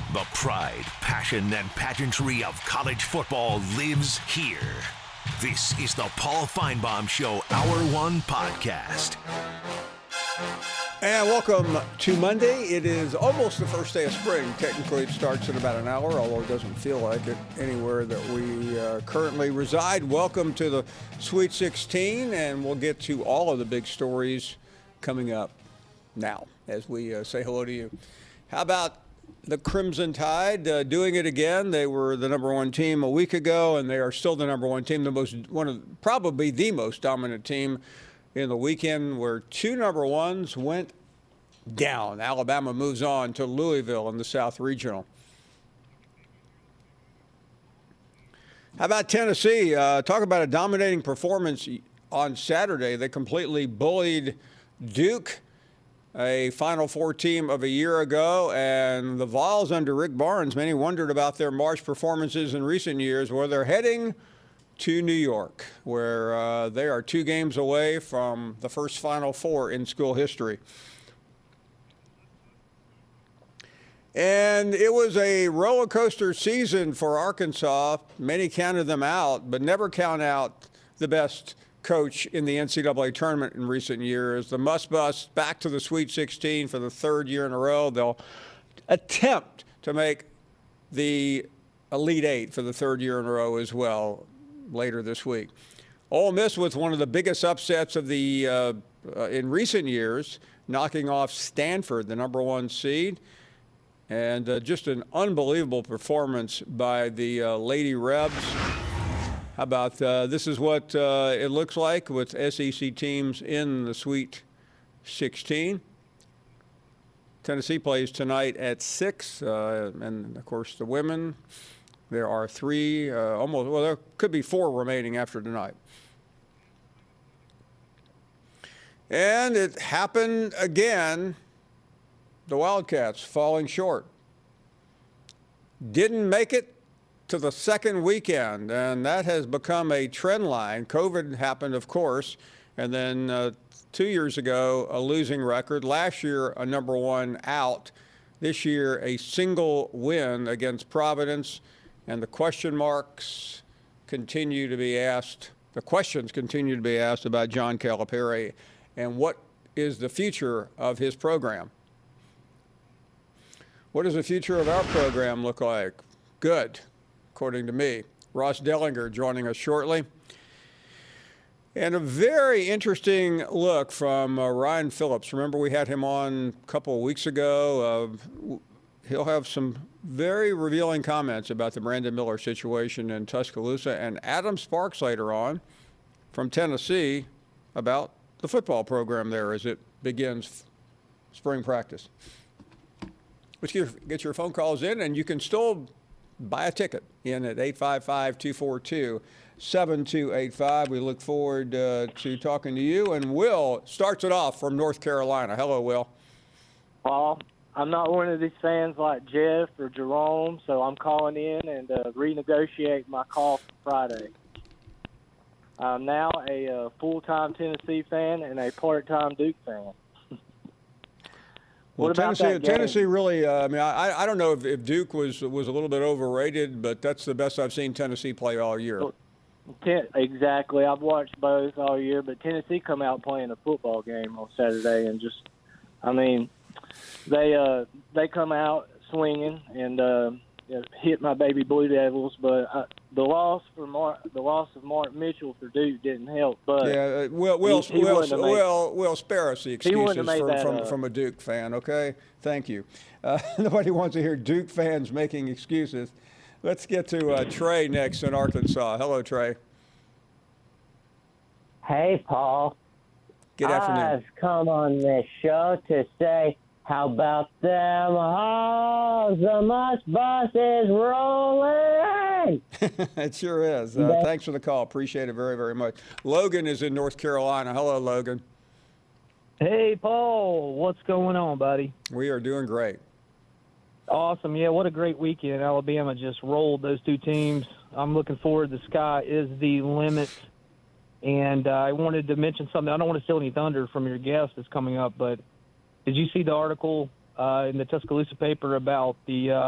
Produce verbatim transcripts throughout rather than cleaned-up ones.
The pride, passion, and pageantry of college football lives here. This is the Paul Finebaum Show Hour One Podcast. And welcome to Monday. It is almost the first day of spring. Technically, it starts in about an hour, although it doesn't feel like it anywhere that we uh, currently reside. Welcome to the Sweet sixteen, and we'll get to all of the big stories coming up now as we uh, say hello to you. How about the Crimson Tide uh, doing it again? They were the number one team a week ago, and they are still the number one team, the most one of probably the most dominant team in the weekend, where two number ones went down. Alabama moves on to Louisville in the South Regional. How about Tennessee? Uh, talk about a dominating performance on Saturday. They completely bullied Duke, a Final Four team of a year ago, and the Vols under Rick Barnes, many wondered about their March performances in recent years, where they're heading to New York, where uh, they are two games away from the first Final Four in school history. And it was a roller coaster season for Arkansas. Many counted them out, but never count out the best coach in the N C double A tournament in recent years. The Muss-Bus back to the Sweet sixteen for the third year in a row. They'll attempt to make the Elite Eight for the third year in a row as well later this week. Ole Miss with one of the biggest upsets of the uh, uh, in recent years, knocking off Stanford, the number one seed. And uh, just an unbelievable performance by the uh, Lady Rebs. How about uh, this is what uh, it looks like with S E C teams in the Sweet sixteen. Tennessee plays tonight at six, uh, and of course the women. There are three, uh, almost, well, there could be four remaining after tonight. And it happened again. The Wildcats falling short. Didn't make it to the second weekend, and that has become a trend line. COVID happened, of course, and then uh, two years ago, a losing record. Last year, a number one out. This year, a single win against Providence. And the question marks continue to be asked, the questions continue to be asked about John Calipari and what is the future of his program. What does the future of our program look like? Good, according to me. Ross Dellinger joining us shortly. And a very interesting look from uh, Ryan Phillips. Remember we had him on a couple of weeks ago. Uh, he'll have some very revealing comments about the Brandon Miller situation in Tuscaloosa, and Adam Sparks later on from Tennessee about the football program there as it begins spring practice. Let's get, get your phone calls in, and you can still buy a ticket in at eight five five, two four two, seven two eight five. We look forward uh, to talking to you. And Will starts it off from North Carolina. Hello, Will. Paul, I'm not one of these fans like Jeff or Jerome, so I'm calling in and uh, renegotiate my call for Friday. I'm now a uh, full-time Tennessee fan and a part-time Duke fan. Well, Tennessee, Tennessee really, uh, I mean, I, I don't know if, if Duke was was a little bit overrated, but that's the best I've seen Tennessee play all year. Exactly. I've watched both all year, but Tennessee come out playing a football game on Saturday and just, I mean, they uh, they come out swinging and uh, hit my baby Blue Devils, but I, the loss for Mark, the loss of Mark Mitchell for Duke didn't help. But yeah, uh, Will, Will, he, he Will, made, Will, Will, spare us the excuses from, that, from, uh, from a Duke fan, okay? Thank you. Uh, nobody wants to hear Duke fans making excuses. Let's get to uh, Trey next in Arkansas. Hello, Trey. Hey, Paul. Good afternoon. I've come on this show to say, how about them hoes? The Muss-Bus is rolling. It sure is. Uh, thanks for the call. Appreciate it very, very much. Logan is in North Carolina. Hello, Logan. Hey, Paul. What's going on, buddy? We are doing great. Awesome. Yeah, what a great weekend. Alabama just rolled those two teams. I'm looking forward. The sky is the limit. And uh, I wanted to mention something. I don't want to steal any thunder from your guest that's coming up, but did you see the article uh, in the Tuscaloosa paper about the uh,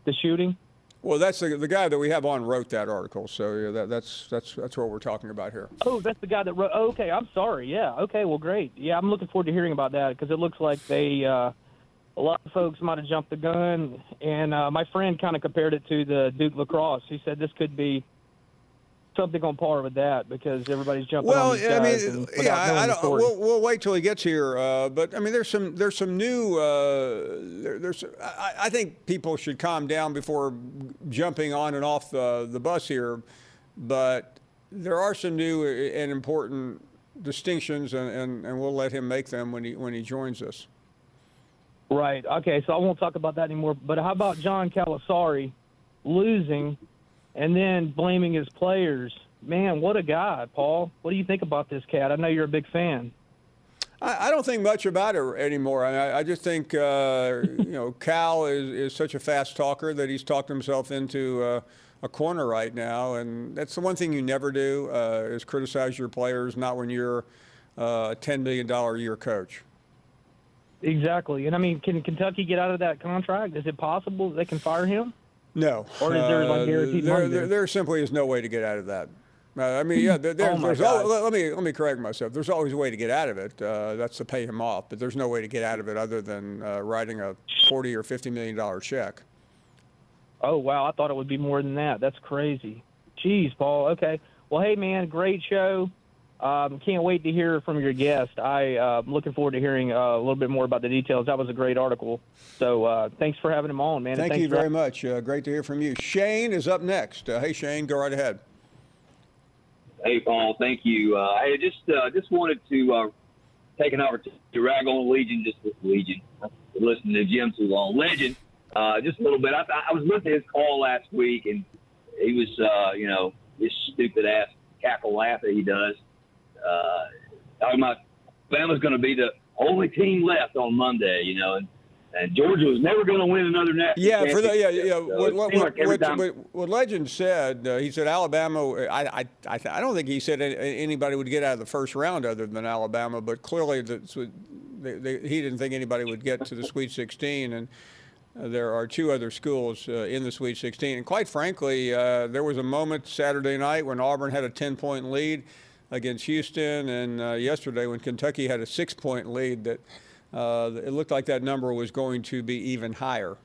the shooting? Well, that's the, the guy that we have on wrote that article. So yeah, that, that's that's that's what we're talking about here. Oh, that's the guy that wrote. Oh, okay, I'm sorry. Yeah. Okay. Well, great. Yeah, I'm looking forward to hearing about that because it looks like they uh, a lot of folks might have jumped the gun, and uh, my friend kind of compared it to the Duke lacrosse. He said this could be something on par with that because everybody's jumping well, on these I guys. mean, and yeah, I, I the don't. story. We'll, we'll wait till he gets here. Uh, but I mean, there's some there's some new. Uh, there, there's. I, I think people should calm down before jumping on and off the the bus here. But there are some new and important distinctions, and, and, and we'll let him make them when he when he joins us. Right. Okay. So I won't talk about that anymore. But how about John Calasari losing and then blaming his players? Man, what a guy, Paul. What do you think about this cat? I know you're a big fan. I, I don't think much about it anymore. I, I just think, uh, you know, Cal is, is such a fast talker that he's talked himself into uh, a corner right now. And that's the one thing you never do uh, is criticize your players, not when you're uh, a ten million dollars a year coach. Exactly. And, I mean, can Kentucky get out of that contract? Is it possible they can fire him? No. Or is there, like, guaranteed uh, there, money there, there? there simply is no way to get out of that. Uh, I mean, yeah, there, there, Oh, my there's God. al- let, let me let me correct myself. There's always a way to get out of it. Uh, that's to pay him off, but there's no way to get out of it other than uh, writing a forty or fifty million dollar check. Oh, wow. I thought it would be more than that. That's crazy. Jeez, Paul. Okay. Well, hey, man, great show. Um, can't wait to hear from your guest. I, uh, I'm looking forward to hearing uh, a little bit more about the details. That was a great article. So uh, thanks for having him on, man. Thank and you for- very much. Uh, great to hear from you. Shane is up next. Uh, hey, Shane, go right ahead. Hey, Paul, thank you. Uh, I just uh, just wanted to uh, take an opportunity to rag on Legion, just with Legion. I've been listening to Jim too long. Legend, uh, just a little bit. I, I was listening to his call last week, and he was, uh, you know, this stupid ass cackle laugh that he does. Uh, talking about Alabama's going to be the only team left on Monday, you know, and, and Georgia was never going to win another national Yeah, for the yeah championship. yeah. So What, it what, seemed what, like every what, time- what, what Legend said, uh, he said Alabama. I I I, th- I don't think he said any, anybody would get out of the first round other than Alabama, but clearly that's what they, they, he didn't think anybody would get to the Sweet sixteen, and uh, there are two other schools uh, in the Sweet sixteen. And quite frankly, uh, there was a moment Saturday night when Auburn had a ten point lead against Houston, and uh, yesterday when Kentucky had a six point lead that. Uh, it looked like that number was going to be even higher.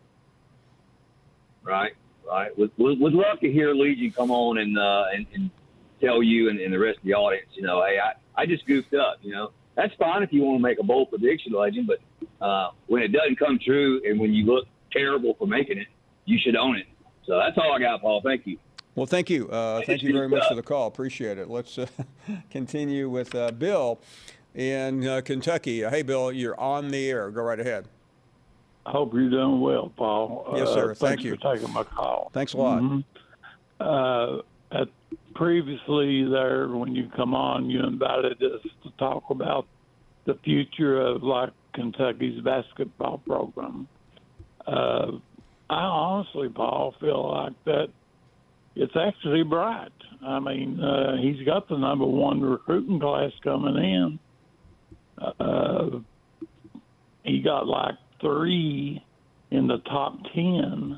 Right, right. Would, would, would love to hear Legion come on and uh, and, and tell you and, and the rest of the audience, you know, hey, I, I just goofed up, you know. That's fine if you want to make a bold prediction, Legend, but uh, when it doesn't come true and when you look terrible for making it, you should own it. So that's all I got, Paul. Thank you. Well, thank you. Uh, thank you very much for the call. Appreciate it. Let's uh, continue with uh, Bill in uh, Kentucky. Uh, hey, Bill, you're on the air. Go right ahead. I hope you're doing well, Paul. Yes, sir. Uh, Thank thanks you. for taking my call. Thanks a lot. Mhm. Uh, at previously there, when you come on, you invited us to talk about the future of like Kentucky's basketball program. Uh, I honestly, Paul, feel like that it's actually bright. I mean, uh, he's got the number one recruiting class coming in. Uh, he got like three in the top ten.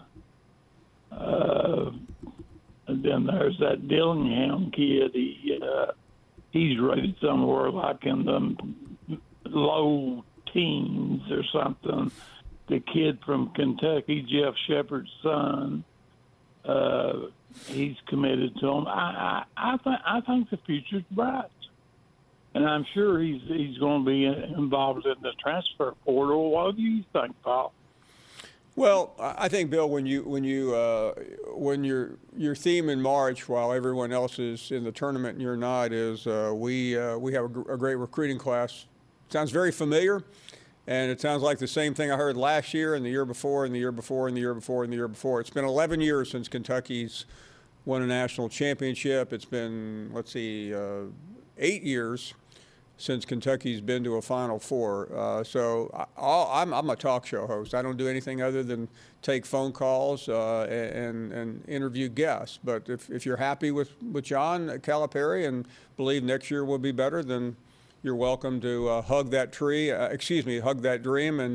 Uh, and then there's that Dillingham kid. He uh, he's rated somewhere like in the low teens or something. The kid from Kentucky, Jeff Shepard's son, uh, he's committed to him. I I, I think I think the future's bright. And I'm sure he's he's going to be involved in the transfer portal. What do you think, Paul? Well, I think, Bill, when you when you uh, when your your theme in March, while everyone else is in the tournament and you're not, is uh, we uh, we have a, gr- a great recruiting class. Sounds very familiar, and it sounds like the same thing I heard last year and the year before and the year before and the year before and the year before. It's been eleven years since Kentucky's won a national championship. It's been, let's see, uh, eight years since Kentucky's been to a Final Four. Uh, so I, I'll, I'm, I'm a talk show host. I don't do anything other than take phone calls uh, and, and interview guests. But if, if you're happy with, with John Calipari and believe next year will be better, then you're welcome to uh, hug that tree, uh, excuse me, hug that dream and,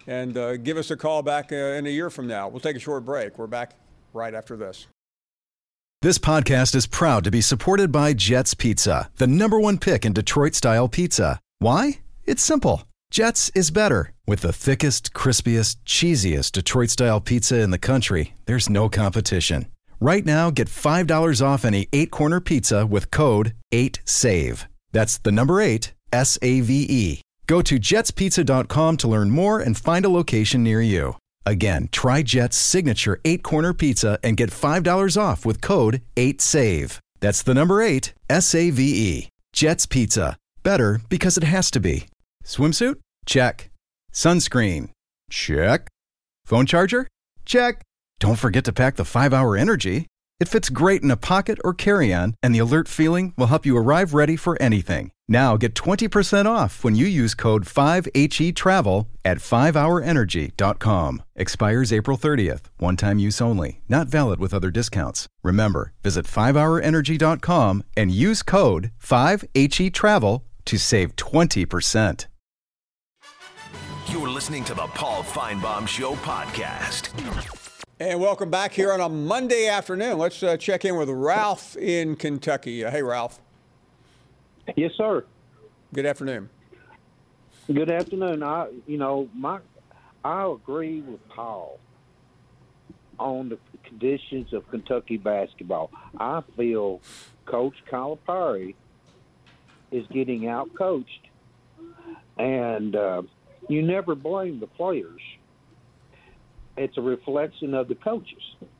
and uh, give us a call back uh, in a year from now. We'll take a short break. We're back right after this. This podcast is proud to be supported by Jets Pizza, the number one pick in Detroit-style pizza. Why? It's simple. Jets is better. With the thickest, crispiest, cheesiest Detroit-style pizza in the country, there's no competition. Right now, get five dollars off any eight-corner pizza with code eight save. That's the number eight, S A V E. Go to jets pizza dot com to learn more and find a location near you. Again, try Jet's signature eight-corner pizza and get five dollars off with code eight save. That's the number eight, S A V E. Jet's Pizza. Better because it has to be. Swimsuit? Check. Sunscreen? Check. Phone charger? Check. Don't forget to pack the five hour Energy. It fits great in a pocket or carry-on, and the alert feeling will help you arrive ready for anything. Now get twenty percent off when you use code five H E travel at five hour energy dot com. Expires April thirtieth. One-time use only. Not valid with other discounts. Remember, visit five hour energy dot com and use code five H E travel to save twenty percent. You're listening to the Paul Feinbaum Show podcast. And welcome back here on a Monday afternoon. Let's uh, check in with Ralph in Kentucky. Uh, hey, Ralph. Yes, sir. Good afternoon. Good afternoon. I, you know, my, I agree with Paul on the conditions of Kentucky basketball. I feel Coach Calipari is getting out-coached, and uh, you never blame the players. It's a reflection of the coaches.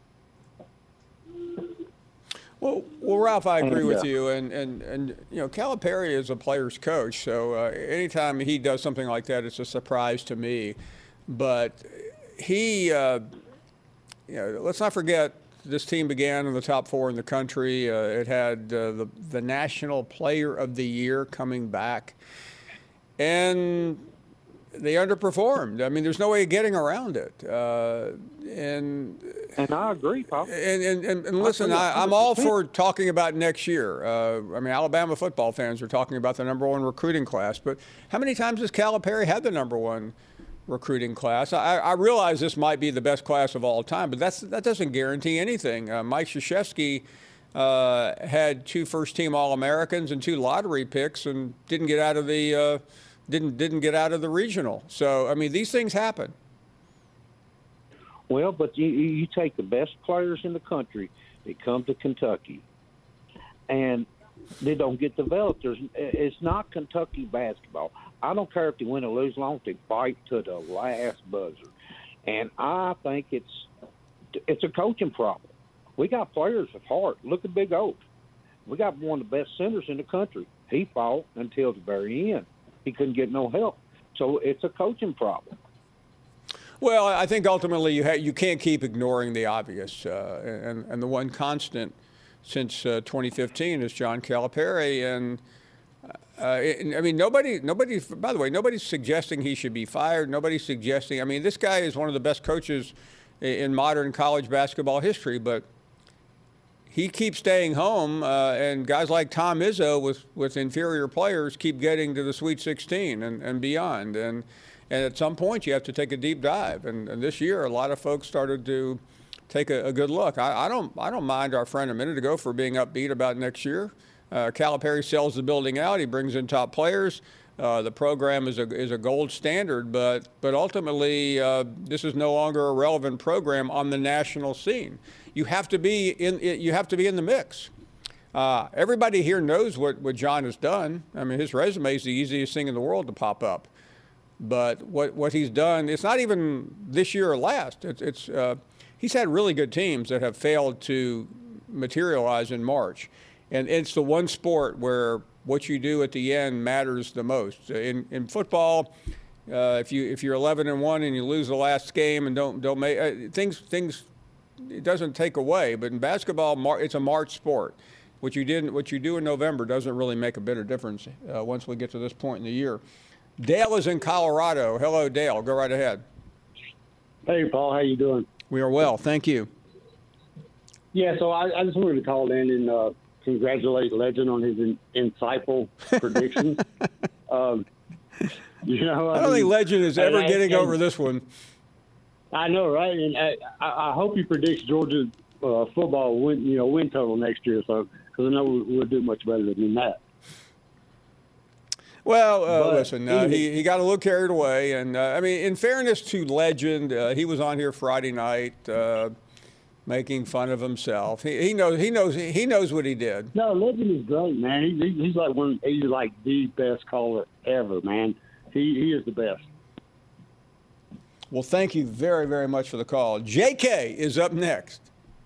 Well, well, Ralph, I agree and, with uh, you, and, and, and you know, Calipari is a player's coach, so uh, anytime he does something like that, it's a surprise to me. But he, uh, you know, let's not forget this team began in the top four in the country. Uh, it had uh, the the National Player of the Year coming back, and they underperformed. I mean, there's no way of getting around it. Uh, and and I agree, Paul. And and, and, and listen, I, I'm all for talking about next year. Uh, I mean, Alabama football fans are talking about the number one recruiting class. But how many times has Calipari had the number one recruiting class? I, I realize this might be the best class of all time, but that's that doesn't guarantee anything. Uh, Mike Krzyzewski uh, had two first-team All-Americans and two lottery picks and didn't get out of the uh, – Didn't didn't get out of the regional. So, I mean, these things happen. Well, but you, you take the best players in the country, they come to Kentucky, and they don't get developed. There's, it's not Kentucky basketball. I don't care if they win or lose, long they fight to the last buzzer. And I think it's it's a coaching problem. We got players of heart. Look at Big O. We got one of the best centers in the country. He fought until the very end. He couldn't get no help. So it's a coaching problem. Well, I think ultimately you ha- you can't keep ignoring the obvious. Uh, and, and the one constant since uh, twenty fifteen is John Calipari. And, uh, it, I mean, nobody, nobody, by the way, nobody's suggesting he should be fired. Nobody's suggesting, I mean, this guy is one of the best coaches in modern college basketball history, but he keeps staying home, uh, and guys like Tom Izzo with, with inferior players keep getting to the Sweet sixteen and, and beyond. And and at some point, you have to take a deep dive. And, and this year, a lot of folks started to take a, a good look. I, I don't I don't mind our friend a minute ago for being upbeat about next year. Uh, Calipari sells the building out. He brings in top players. Uh, the program is a is a gold standard, but but ultimately, uh, this is no longer a relevant program on the national scene. You have to be in. You have to be in the mix. Uh, everybody here knows what, what John has done. I mean, his resume is the easiest thing in the world to pop up. But what what he's done, it's not even this year or last. It's it's uh, he's had really good teams that have failed to materialize in March, and it's the one sport where what you do at the end matters the most. In in football, uh, if you if you're eleven and one and you lose the last game and don't don't make uh, things things. It doesn't take away, but in basketball, it's a March sport. What you did, what you do in November doesn't really make a bit of difference uh, once we get to this point in the year. Dale is in Colorado. Hello, Dale. Go right ahead. Hey, Paul. How you doing? We are well. Thank you. Yeah, so I, I just wanted to call in and uh, congratulate Legend on his in, insightful predictions. um, You know, I don't mean, think Legend is ever and, getting and, over this one. I know, right? And I, I hope he predicts Georgia uh, football win, you know, win total next year, so because I know we'll do much better than that. Well, uh, But listen, uh, he- he, he got a little carried away. And, uh, I mean, in fairness to Legend, uh, he was on here Friday night uh, making fun of himself. He, he knows he knows he knows what he did. No, Legend is great, man. He, he, he's like one. He's like the best caller ever, man. He he is the best. Well, thank you very, very much for the call. J K is up next.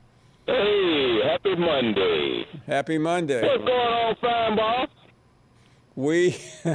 Hey, happy Monday. Happy Monday. What's going on, fine boss? We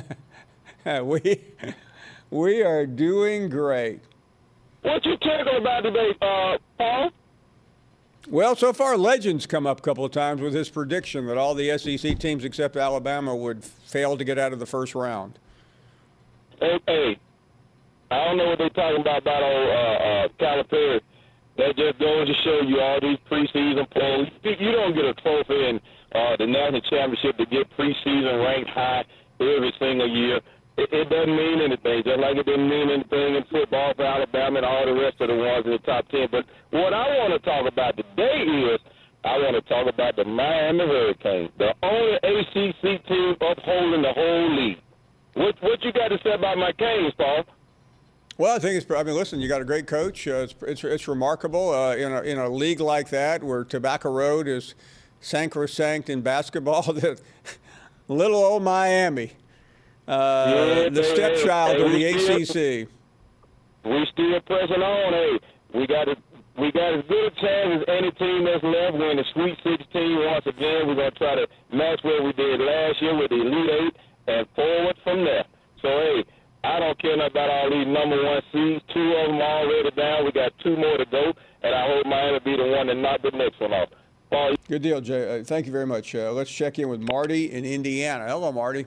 we we are doing great. What you talking about today, uh, Paul? Well, so far, Legend's come up a couple of times with his prediction that all the S E C teams except Alabama would fail to get out of the first round. Hey, hey, I don't know what they're talking about about old uh, uh, Calipari. That just goes to show you all these preseason polls. You don't get a trophy in uh, the national championship to get preseason ranked high every single year. It, it doesn't mean anything, just like it didn't mean anything in football for Alabama and all the rest of the ones in the top ten. But what I want to talk about today is I want to talk about the Miami Hurricanes, the only A C C team upholding the whole league. What what you got to say about my Canes, Paul? Well, I think it's. I mean, listen, you got a great coach. Uh, it's, it's it's remarkable uh, in a in a league like that where Tobacco Road is sacrosanct in basketball. That little old Miami, uh, Yeah, the hey, stepchild hey, of the we A C C. We still pressing on. Hey, we got a, we got as good a chance as any team that's left. We're in the Sweet sixteen once again. We're gonna try to match what we did last year with the Elite Eight and forward from there. So hey, I don't care nothing about all these number one seeds. Two of them already down. We got two more to go, and I hope Miami be the one that knock the next one off. Paul, Good deal, Jay. Uh, thank you very much. Uh, let's check in with Marty in Indiana. Hello, Marty.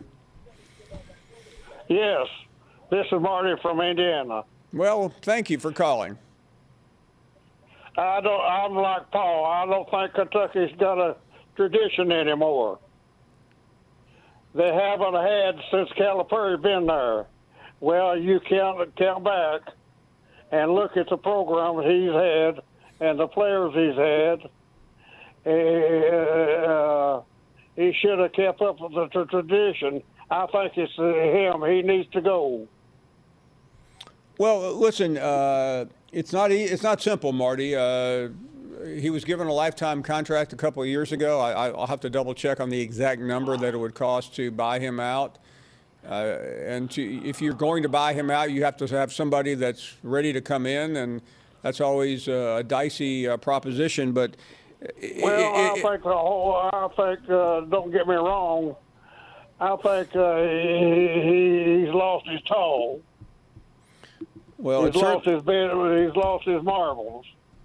Yes, this is Marty from Indiana. Well, thank you for calling. I don't. I'm like Paul. I don't think Kentucky's got a tradition anymore. They haven't had since Calipari been there. Well, you count count back and look at the program he's had and the players he's had. Uh, he should have kept up with the tra- tradition. I think it's uh, him. He needs to go. Well, listen, uh, it's not e- it's not simple, Marty. Uh, he was given a lifetime contract a couple of years ago. I, I'll have to double check on the exact number that it would cost to buy him out. Uh, and to, if you're going to buy him out, you have to have somebody that's ready to come in, and that's always a dicey uh, proposition. But Well, I it, think the whole. I think. Uh, don't get me wrong. I think uh, he, he's lost his toe. Well, he's lost his bed, he's lost his marbles.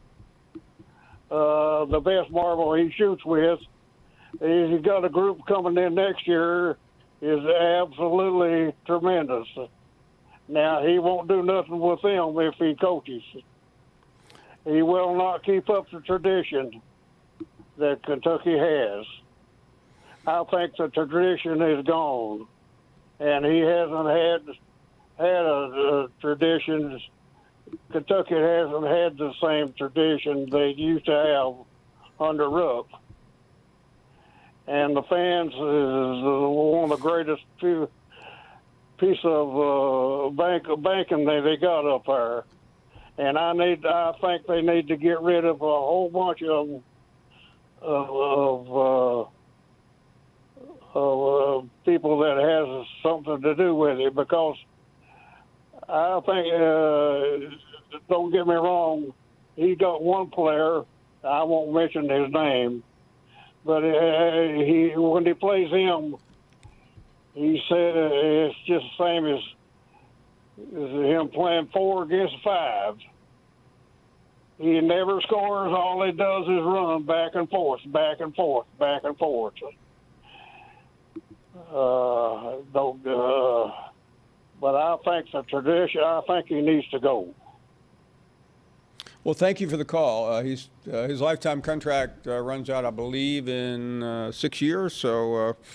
Uh, the best marble he shoots with. He's got a group coming in next year. Is absolutely tremendous. Now he won't do nothing with them if he coaches. He will not keep up the tradition that Kentucky has. I think the tradition is gone, and he hasn't had had a, a tradition. Kentucky hasn't had the same tradition they used to have under Rupp. And the fans is one of the greatest few piece of uh, bank banking they, they got up there. And I need, I think they need to get rid of a whole bunch of them, of, of, uh, of uh, people that has something to do with it, because I think, uh, don't get me wrong, he got one player, I won't mention his name, but uh, he when he plays him, he said uh, it's just the same as, as him playing four against five. He never scores. All he does is run back and forth, back and forth, back and forth. Uh, don't, uh, but I think the tradition, I think he needs to go. Well, thank you for the call. Uh, he's uh, his lifetime contract uh, runs out, I believe, in uh, six years. So uh,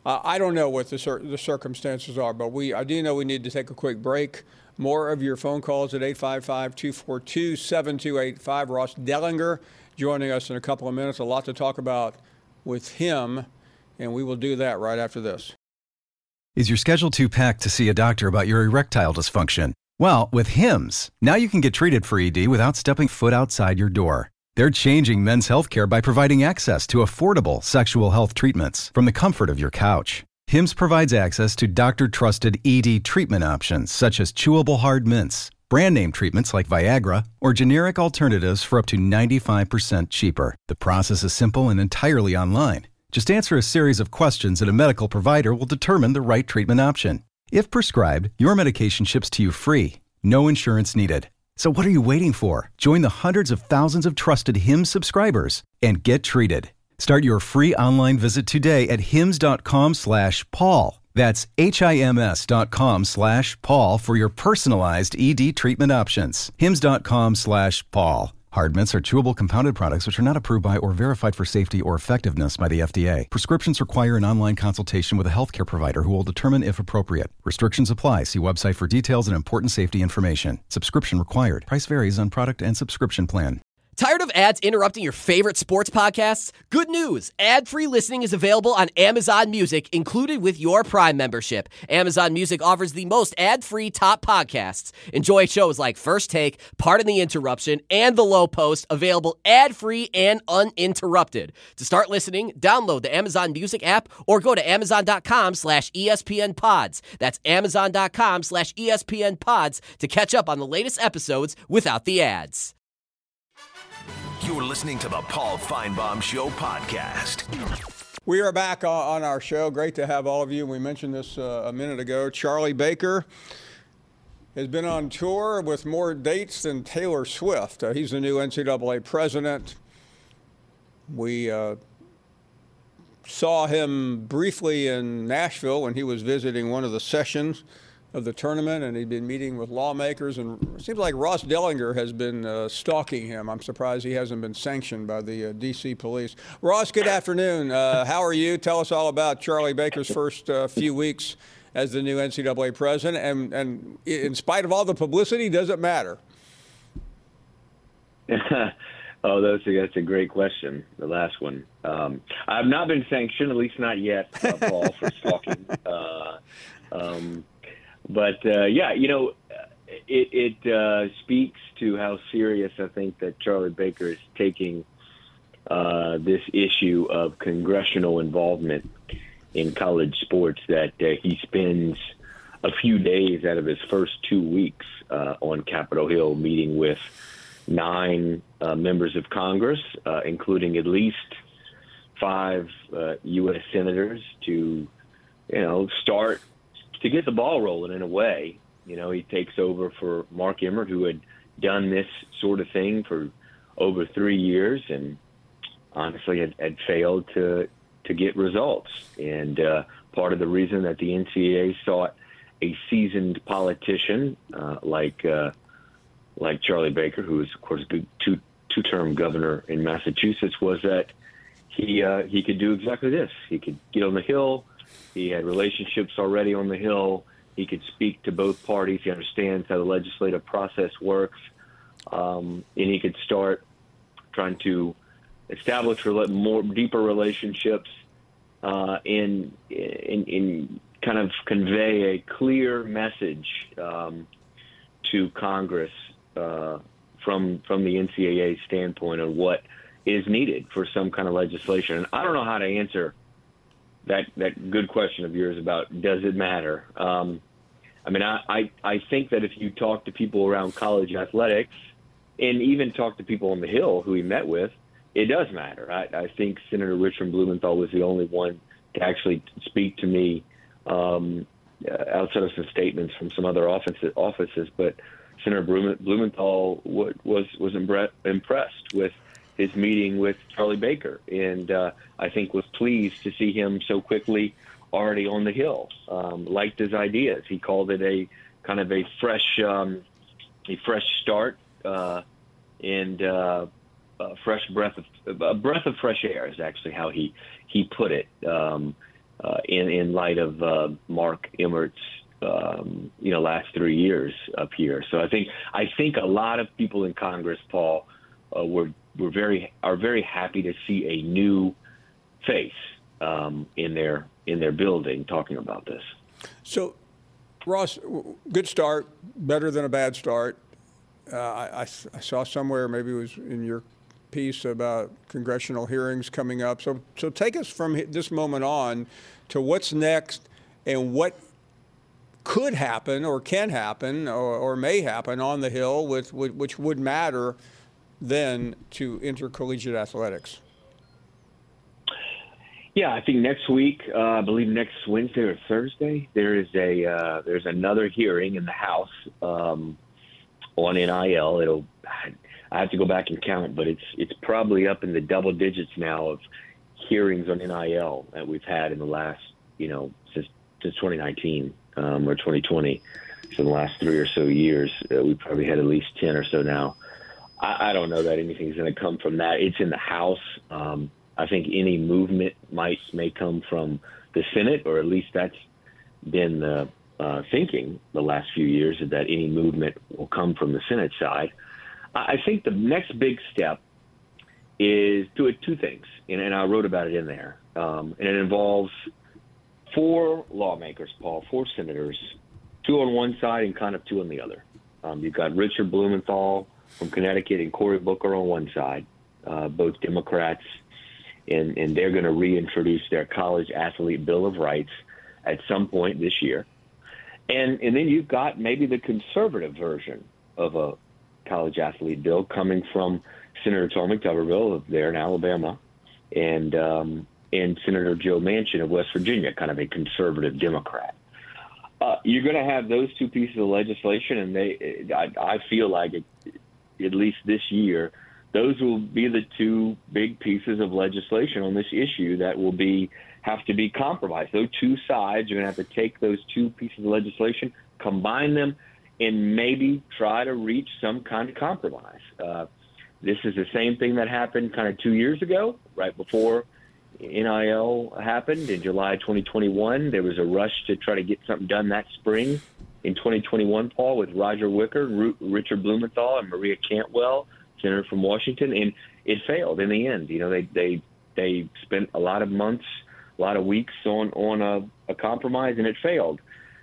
Uh, I don't know what the, cir- the circumstances are, but we I do know we need to take a quick break. More of your phone calls at eight five five, two four two, seven two eight five. Ross Dellinger joining us in a couple of minutes. A lot to talk about with him, and we will do that right after this. Is your schedule too packed to see a doctor about your erectile dysfunction? Well, with Hims, now you can get treated for E D without stepping foot outside your door. They're changing men's healthcare by providing access to affordable sexual health treatments from the comfort of your couch. Hims provides access to doctor-trusted E D treatment options such as chewable hard mints, brand name treatments like Viagra, or generic alternatives for up to ninety-five percent cheaper. The process is simple and entirely online. Just answer a series of questions and a medical provider will determine the right treatment option. If prescribed, your medication ships to you free. No insurance needed. So what are you waiting for? Join the hundreds of thousands of trusted Hims subscribers and get treated. Start your free online visit today at hims.com slash Paul. That's H-I-M-S dot com slash Paul for your personalized E D treatment options. Hims.com slash Paul. Hard mints are chewable compounded products which are not approved by or verified for safety or effectiveness by the F D A. Prescriptions require an online consultation with a healthcare provider who will determine if appropriate. Restrictions apply. See website for details and important safety information. Subscription required. Price varies on product and subscription plan. Tired of ads interrupting your favorite sports podcasts? Good news! Ad-free listening is available on Amazon Music, included with your Prime membership. Amazon Music offers the most ad-free top podcasts. Enjoy shows like First Take, Pardon the Interruption, and The Low Post, available ad-free and uninterrupted. To start listening, download the Amazon Music app or go to amazon.com slash ESPN pods. That's amazon.com slash ESPN pods to catch up on the latest episodes without the ads. You're listening to the Paul Feinbaum Show podcast. We are back on our show. Great to have all of you. We mentioned this uh, a minute ago. Charlie Baker has been on tour with more dates than Taylor Swift. Uh, he's the new N C double A president. We uh, saw him briefly in Nashville when he was visiting one of the sessions of the tournament, and he'd been meeting with lawmakers, and it seems like Ross Dellinger has been uh, stalking him. I'm surprised he hasn't been sanctioned by the uh, D C police. Ross, good afternoon. Uh, how are you? Tell us all about Charlie Baker's first uh, few weeks as the new N C double A president, and, and in spite of all the publicity, does it matter? Oh, that's a, that's a great question, the last one. Um, I've not been sanctioned, at least not yet, uh, Paul, for stalking. Uh, um, But, uh, yeah, you know, it, it uh, speaks to how serious I think that Charlie Baker is taking uh, this issue of congressional involvement in college sports, that uh, he spends a few days out of his first two weeks uh, on Capitol Hill meeting with nine uh, members of Congress, uh, including at least five uh, U S senators, to, you know, start to get the ball rolling in a way. You know, he takes over for Mark Emmert, who had done this sort of thing for over three years and honestly had, had failed to to get results. And uh, part of the reason that the N C double A sought a seasoned politician uh, like uh, like Charlie Baker, who is, of course, a good two two-term governor in Massachusetts, was that he uh, he could do exactly this. He could get on the Hill. He had relationships already on the Hill. He could speak to both parties. He understands how the legislative process works. Um, and he could start trying to establish more deeper relationships uh, and, and, and kind of convey a clear message um, to Congress uh, from from the N C double A standpoint on what is needed for some kind of legislation. And I don't know how to answer that that good question of yours about does it matter. Um, I mean, I, I, I think that if you talk to people around college athletics and even talk to people on the Hill who he met with, it does matter. I, I think Senator Richard Blumenthal was the only one to actually speak to me um, outside of some statements from some other offices, offices. But Senator Blumenthal was, was impressed with his meeting with Charlie Baker, and uh, I think was pleased to see him so quickly already on the Hill. Um, liked his ideas. He called it a kind of a fresh, um, a fresh start, uh, and uh, a fresh breath of a breath of fresh air is actually how he he put it. Um, uh, in in light of uh, Mark Emmert's um, you know last three years up here. So I think I think a lot of people in Congress, Paul, uh, were were very are very happy to see a new face um, in their in their building talking about this. So, Ross, good start, better than a bad start. Uh, I, I saw somewhere, maybe it was in your piece, about congressional hearings coming up. So, so take us from this moment on to what's next and what could happen or can happen or, or may happen on the Hill, with, with which would matter then to intercollegiate athletics. Yeah, I think next week, uh, I believe next Wednesday or Thursday, there is a uh, there's another hearing in the House um, on N I L. It'll I have to go back and count, but it's it's probably up in the double digits now of hearings on N I L that we've had in the last you know since since twenty nineteen um, or twenty twenty. So the last three or so years, uh, we've probably had at least ten or so now. I, I don't know that anything's going to come from that. It's in the House. Um, I think any movement might may come from the Senate, or at least that's been the uh, thinking the last few years, that any movement will come from the Senate side. I think the next big step is do it two things, and, and I wrote about it in there, um, and it involves four lawmakers, Paul, four senators, two on one side and kind of two on the other. Um, you've got Richard Blumenthal from Connecticut and Cory Booker on one side, uh, both Democrats. And, and they're going to reintroduce their college athlete Bill of Rights at some point this year. And and then you've got maybe the conservative version of a college athlete bill coming from Senator Tommy Tuberville of there in Alabama and um, and Senator Joe Manchin of West Virginia, kind of a conservative Democrat. Uh, you're going to have those two pieces of legislation, and they I, I feel like it, at least this year, those will be the two big pieces of legislation on this issue that will be have to be compromised. Those two sides are going to have to take those two pieces of legislation, combine them, and maybe try to reach some kind of compromise. Uh, this is the same thing that happened kind of two years ago, right before N I L happened in July twenty twenty-one. There was a rush to try to get something done that spring in twenty twenty-one, Paul, with Roger Wicker, Ru- Richard Blumenthal, and Maria Cantwell, senator from Washington, and it failed in the end. You know, they they they spent a lot of months, a lot of weeks on on a, a compromise, and it failed.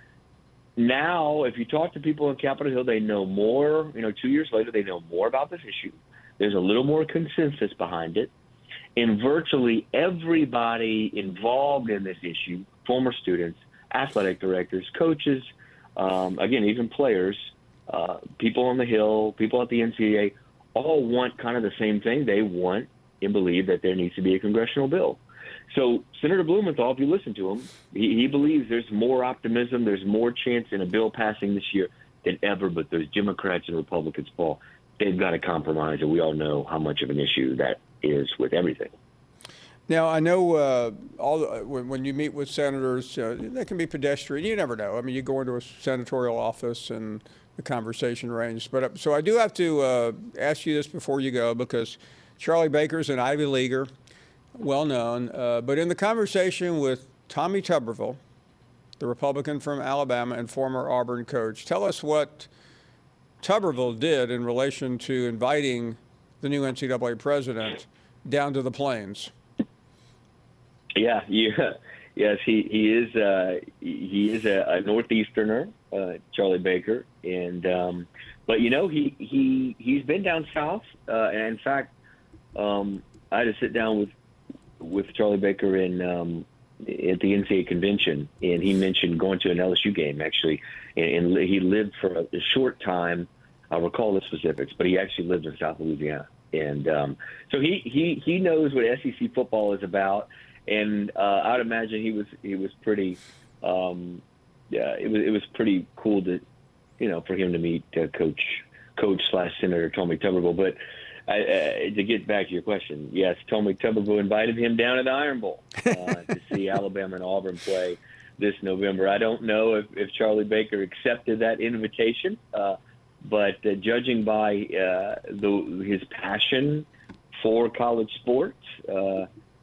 Now, if you talk to people in Capitol Hill, they know more. You know, two years later, they know more about this issue. There's a little more consensus behind it, and virtually everybody involved in this issue, former students, athletic directors, coaches, um, again, even players, uh, people on the Hill, people at the N C double A, all want kind of the same thing. They want and believe that there needs to be a congressional bill. So Senator Blumenthal, if you listen to him, he, he believes there's more optimism, there's more chance in a bill passing this year than ever. But those Democrats and Republicans, Paul, they've got to compromise, and we all know how much of an issue that is with everything. Now, I know uh, all the, when, when you meet with senators, uh, they can be pedestrian. You never know. I mean, you go into a senatorial office and the conversation range. But uh, so I do have to uh, ask you this before you go, because Charlie Baker's an Ivy Leaguer, well known. Uh, but in the conversation with Tommy Tuberville, the Republican from Alabama and former Auburn coach, tell us what Tuberville did in relation to inviting the new N C double A president down to the Plains. Yeah, yeah, yes, he he is uh, he is a, a Northeasterner, uh, Charlie Baker, and um, but you know he he he's been down south, uh, and in fact, um, I had to sit down with with Charlie Baker in um, at the N C double A convention, and he mentioned going to an L S U game actually, and, and he lived for a, a short time. I'll recall the specifics, but he actually lived in South Louisiana, and um, so he he he knows what S E C football is about. And uh, I'd imagine he was he was pretty, um, yeah, it was it was pretty cool to, you know, for him to meet uh, Coach Coach slash Senator Tommy Tuberville. But I, uh, to get back to your question, yes, Tommy Tuberville invited him down to the Iron Bowl uh, to see Alabama and Auburn play this November. I don't know if, if Charlie Baker accepted that invitation, uh, but uh, judging by uh, the, his passion for college sports. Uh,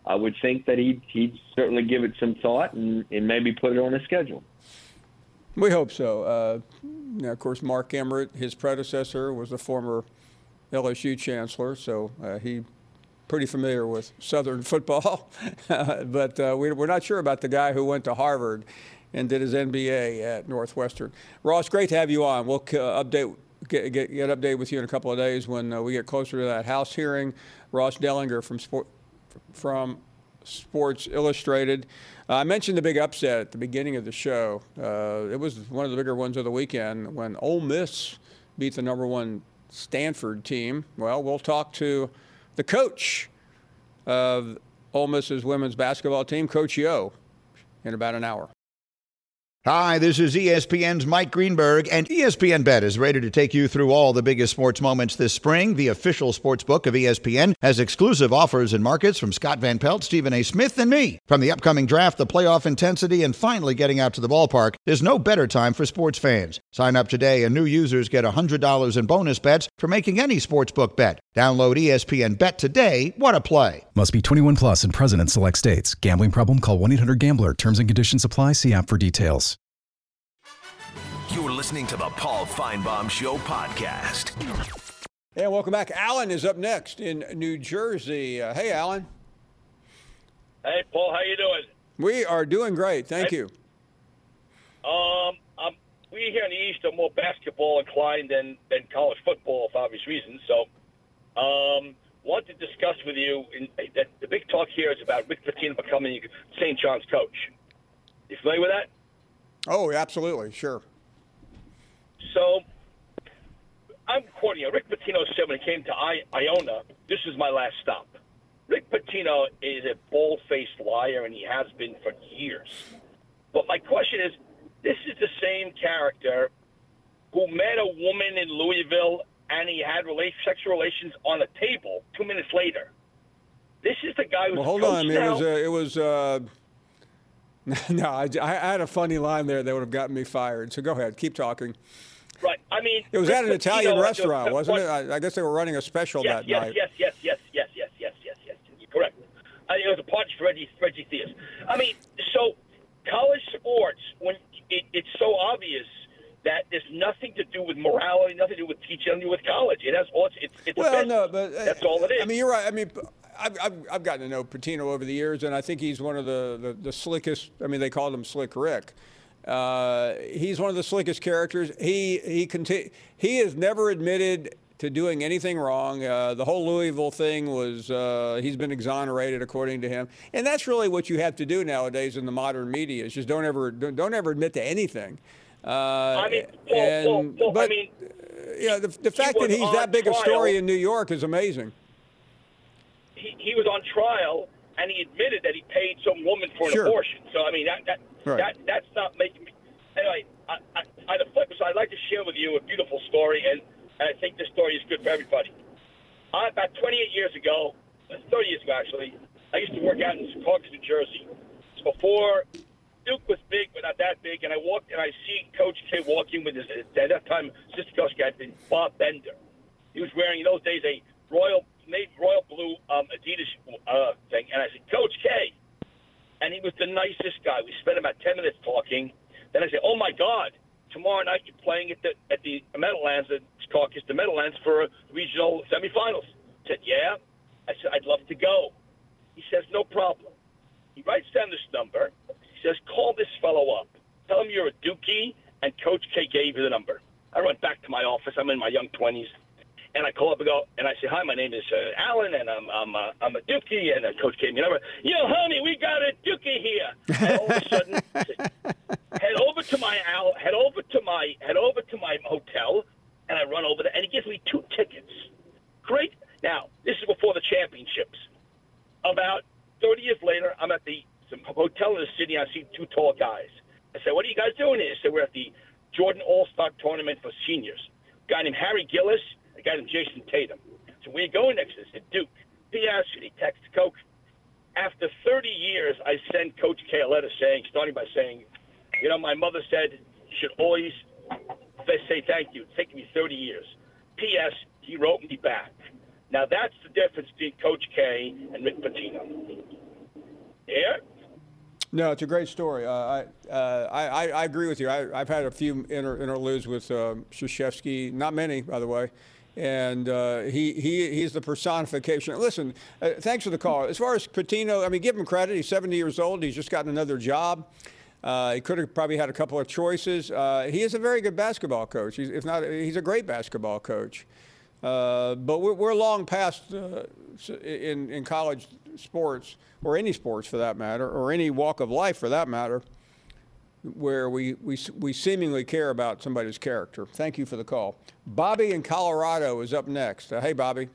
I would think that he'd, he'd certainly give it some thought and, and maybe put it on his schedule. We hope so. Uh, now, of course, Mark Emmert, his predecessor, was the former L S U chancellor, so uh, he pretty familiar with Southern football. but uh, we, we're not sure about the guy who went to Harvard and did his M B A at Northwestern. Ross, great to have you on. We'll uh, update get, get get update with you in a couple of days when uh, we get closer to that House hearing. Ross Dellinger from Sport from Sports Illustrated. Uh, I mentioned the big upset at the beginning of the show. Uh, it was one of the bigger ones of the weekend when Ole Miss beat the number one Stanford team. Well, we'll talk to the coach of Ole Miss's women's basketball team, Coach Yo, in about an hour. Hi, this is E S P N's Mike Greenberg, and E S P N Bet is ready to take you through all the biggest sports moments this spring. The official sports book of E S P N has exclusive offers and markets from Scott Van Pelt, Stephen A. Smith, and me. From the upcoming draft, the playoff intensity, and finally getting out to the ballpark, there's no better time for sports fans. Sign up today, and new users get one hundred dollars in bonus bets for making any sportsbook bet. Download E S P N Bet today. What a play. Must be twenty-one plus and present in select states. Gambling problem? Call one eight hundred gambler. Terms and conditions apply. See app for details. You're listening to the Paul Feinbaum Show podcast. And welcome back. Alan is up next in New Jersey. Uh, hey, Alan. Hey, Paul. How you doing? We are doing great. Thank hey. you. Um, um, we here in the East are more basketball inclined than, than college football for obvious reasons. So, um, want to discuss with you in, that the big talk here is about Rick Pitino becoming Saint John's coach. You familiar with that? Oh, absolutely. Sure. So, I'm quoting you. Rick Pitino said when he came to I- Iona, this is my last stop. Rick Pitino is a bald-faced liar, and he has been for years. But my question is, this is the same character who met a woman in Louisville, and he had rela- sexual relations on a table two minutes later. This is the guy who's well, hold on. It was, uh, it was, uh, no, I, I had a funny line there that would have gotten me fired. So go ahead. Keep talking. Right. I mean, it was Rick at an Pitino, Italian restaurant, uh, wasn't what, it? I, I guess they were running a special yes, that yes, night. Yes, yes, yes, yes, yes, yes, yes, yes, yes. Correct. I mean, it was a party for Reggie, Reggie Theus. I mean, so college sports, when it, it's so obvious that there's nothing to do with morality, nothing to do with teaching, nothing to do with college. It has all. It's, it's, it's well, no, but uh, that's all it is. I mean, you're right. I mean, I've, I've, I've gotten to know Pitino over the years, and I think he's one of the, the, the slickest. I mean, they called him Slick Rick. Uh, he's one of the slickest characters. He he conti- he has never admitted to doing anything wrong. Uh, the whole Louisville thing was uh, he's been exonerated according to him, and that's really what you have to do nowadays in the modern media. Is just don't ever don't, don't ever admit to anything. Uh, I mean, Paul, and, Paul, Paul, but I mean, uh, yeah, the, the fact he that he's that big trial. a story in New York is amazing. He, he was on trial, and he admitted that he paid some woman for an Sure. abortion. So I mean, that that, Right. that that's not making me. Anyway, I, I, on the flip side, I'd like to share with you a beautiful story, and, and I think this story is good for everybody. I, about twenty-eight years ago, thirty years ago actually, I used to work out in Secaucus, New Jersey. It's before Duke was big, but not that big, and I walked and I see Coach K walking with his, at that time, assistant coach guy, Bob Bender. He was wearing, in those days, a royal, navy, royal blue um, Adidas uh, thing, and I said, Coach K. And he was the nicest guy. We spent about ten minutes talking. Then I said, oh, my God, tomorrow night you're playing at the at the Meadowlands, at Secaucus, the Meadowlands, for regional semifinals. I said, yeah. I said, I'd love to go. He says, no problem. He writes down this number. He says, call this fellow up. Tell him you're a Dookie, and Coach K gave you the number. I went back to my office. I'm in my young twenties. And I call up and go, and I say, hi, my name is uh, Alan, and I'm I'm, uh, I'm a Dookie, and uh, Coach gave me a number. Yo, honey, we got a Dookie here. And all of a sudden, head over to my Al, head over to my head over to my hotel, and I run over there, and he gives me two tickets. Great. Now, this is before the championships. About thirty years later, I'm at the some hotel in the city, and I see two tall guys. I said, what are you guys doing here? So we're at the Jordan All-Star Tournament for seniors. A guy named Harry Gillis, a guy named Jason Tatum. So where you going next? I said, Duke. P S He texts Coach. After thirty years, I send Coach K a letter saying, starting by saying, you know, my mother said you should always say thank you. It's taken me thirty years. P S He wrote me back. Now, that's the difference between Coach K and Rick Pitino. Yeah. No, it's a great story. Uh, I, uh, I I agree with you. I, I've had a few inter, interludes with uh, Krzyzewski, not many, by the way, and uh, he he he's the personification. Listen, uh, thanks for the call. As far as Pitino, I mean, give him credit. He's seventy years old. He's just gotten another job. Uh, he could have probably had a couple of choices. Uh, he is a very good basketball coach. He's, if not, he's a great basketball coach. Uh, but we're, we're long past uh, in in college sports, or any sports for that matter, or any walk of life for that matter, where we, we, we seemingly care about somebody's character. Thank you for the call. Bobby in Colorado is up next. Uh, hey, Bobby.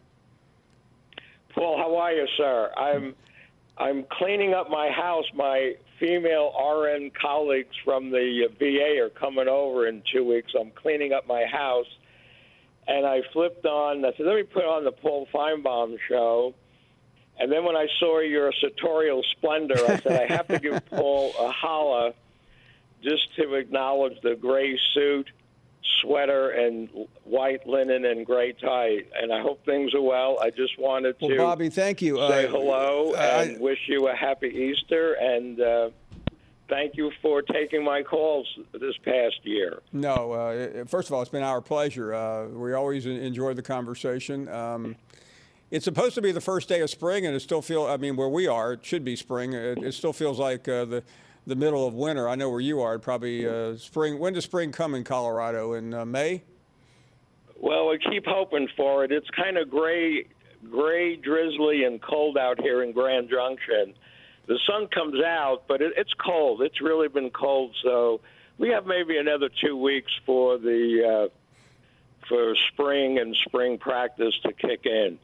Paul, how are you, sir? I'm I'm cleaning up my house. My female R N colleagues from the V A are coming over in two weeks. I'm cleaning up my house, and I flipped on. I said, let me put on the Paul Feinbaum show. And then when I saw your sartorial splendor, I said, I have to give Paul a holla just to acknowledge the gray suit, sweater, and white linen and gray tie. And I hope things are well. I just wanted to well, Bobby, thank you. say uh, hello and I, wish you a happy Easter. And uh, thank you for taking my calls this past year. No, uh, first of all, it's been our pleasure. Uh, we always enjoy the conversation. Um, It's supposed to be the first day of spring, and it still feels, I mean, where we are, it should be spring. It, it still feels like uh, the, the middle of winter. I know where you are, probably uh, spring. When does spring come in Colorado? In uh, May? Well, we keep hoping for it. It's kind of gray, gray, drizzly, and cold out here in Grand Junction. The sun comes out, but it, it's cold. It's really been cold, so we have maybe another two weeks for the uh, for spring and spring practice to kick in.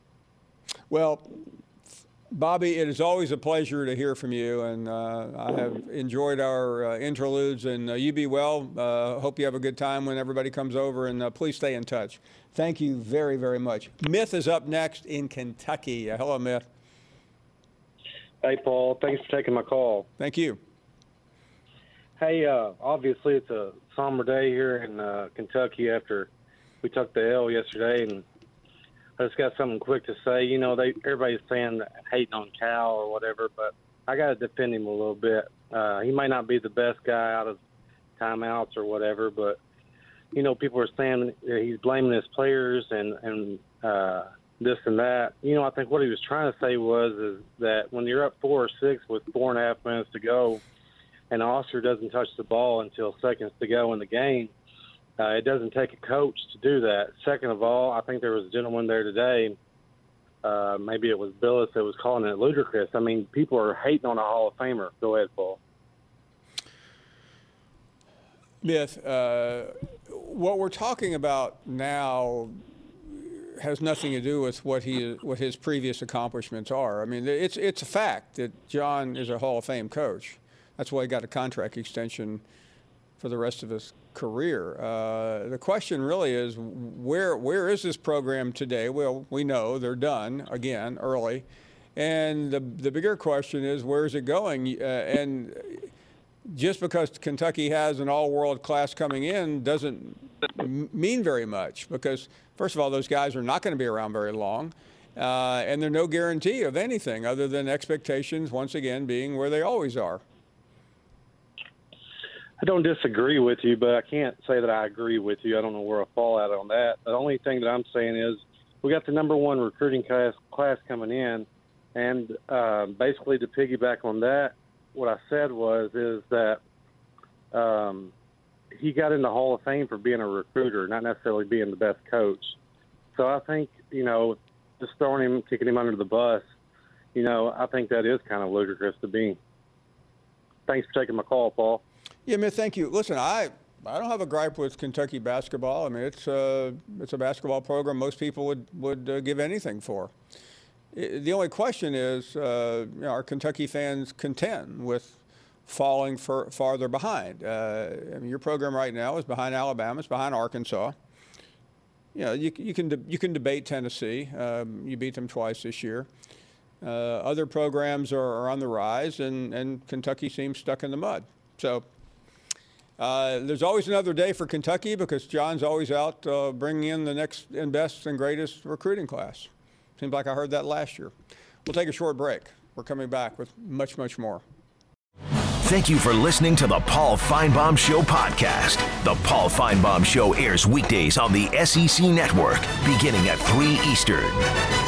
Well, Bobby, it is always a pleasure to hear from you, and uh, I have enjoyed our uh, interludes, and uh, you be well. Uh, hope you have a good time when everybody comes over, and uh, please stay in touch. Thank you very, very much. Myth is up next in Kentucky. Uh, hello, Myth. Hey, Paul. Thanks for taking my call. Thank you. Hey, uh, obviously it's a somber day here in uh, Kentucky after we took the L yesterday, and I just got something quick to say. You know, they everybody's saying hating on Cal or whatever, but I got to defend him a little bit. Uh, he might not be the best guy out of timeouts or whatever, but, you know, people are saying he's blaming his players and, and uh, this and that. You know, I think what he was trying to say was is that when you're up four or six with four and a half minutes to go and Oster doesn't touch the ball until seconds to go in the game, Uh, it doesn't take a coach to do that. Second of all, I think there was a gentleman there today, uh, maybe it was Billis that was calling it ludicrous. I mean, people are hating on a Hall of Famer. Go ahead, Paul. Myth, uh, what we're talking about now has nothing to do with what he what his previous accomplishments are. I mean, it's it's a fact that John is a Hall of Fame coach. That's why he got a contract extension for the rest of his career. Uh, the question really is, where where is this program today? Well, we know they're done again early, and the the bigger question is, where is it going? Uh, and just because Kentucky has an all-world class coming in doesn't m- mean very much, because first of all, those guys are not going to be around very long, uh, and there's no guarantee of anything other than expectations once again being where they always are. I don't disagree with you, but I can't say that I agree with you. I don't know where I fall out on that. The only thing that I'm saying is we got the number one recruiting class, class coming in, and uh, basically to piggyback on that, what I said was is that um, he got in the Hall of Fame for being a recruiter, not necessarily being the best coach. So I think, you know, just throwing him, kicking him under the bus, you know, I think that is kind of ludicrous to me. Thanks for taking my call, Paul. Yeah, man, thank you. Listen, I I don't have a gripe with Kentucky basketball. I mean, it's uh, it's a basketball program most people would would uh, give anything for. It, the only question is, uh, you know, are Kentucky fans content with falling for, farther behind? Uh, I mean, your program right now is behind Alabama, it's behind Arkansas. You know, you, you can de- you can debate Tennessee. Um, you beat them twice this year. Uh, other programs are, are on the rise, and, and Kentucky seems stuck in the mud. So. Uh, there's always another day for Kentucky because John's always out uh, bringing in the next and best and greatest recruiting class. Seems like I heard that last year. We'll take a short break. We're coming back with much, much more. Thank you for listening to the Paul Feinbaum Show podcast. The Paul Feinbaum Show airs weekdays on the S E C Network, beginning at three Eastern.